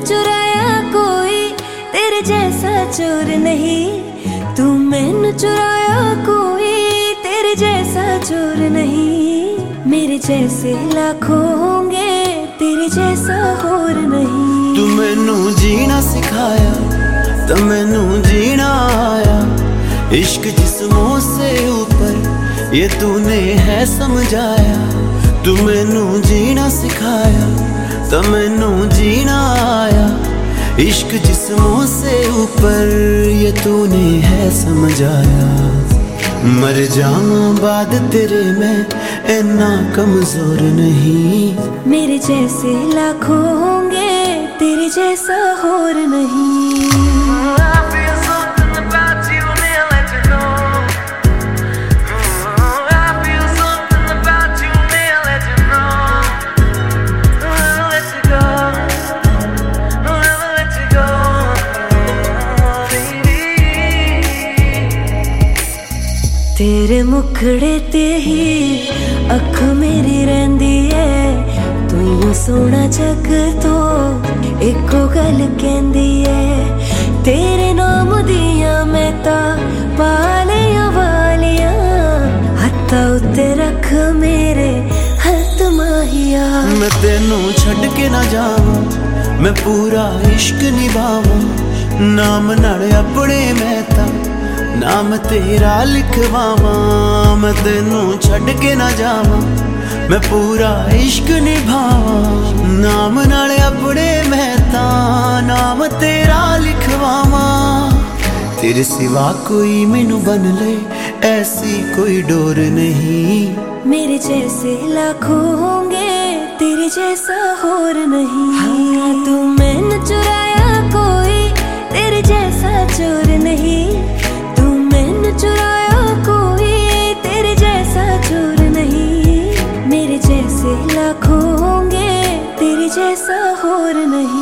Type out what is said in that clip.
चुराया कोई तेरे जैसा चोर नहीं। तू मैंने चुराया कोई तेरे जैसा चोर नहीं। मेरे जैसे लाखों होंगे तेरे जैसा होर नहीं। तू मैनू जीना सिखाया तो मैनू जीना आया। इश्क जिस्मों से ऊपर ये तूने है समझाया। तू मैनू जीना सिखाया तो मैनू जीना आया। इश्क जिस्मों से ऊपर ये तूने है समझाया। मर जाऊं बाद तेरे मैं इतना कमजोर नहीं। मेरे जैसे लाखों होंगे तेरे जैसा होर नहीं। तेरे मुखड़े ते ही अख मेरी रहिंदी है। तू सोना जग तो एको गल कहंदी है। तेरे नाम दिया मैं ता पालियां वालियां। हत्था उत्ते रख मेरे हथ माहिया। मैं तेनू छड़ के ना जावां मैं पूरा इश्क निभावां। नाम नाल अपने मैं ता नाम तेरा लिखवावां। मैं तेनू छड़ के ना जावां मैं पूरा इश्क निभावां। नाम नाल अपने मैं ता नाम तेरा लिखवावां। तेरे सिवा कोई मैनू बन ले ऐसी कोई डोर नहीं। मेरे जैसे लाखों होंगे तेरे जैसा होर नहीं। हाँ, तू मैंने चुराया कोई तेरे जैसा चोर नहीं। चुराया कोई तेरे जैसा चोर नहीं। मेरे जैसे लाखों होंगे तेरे जैसा होर नहीं।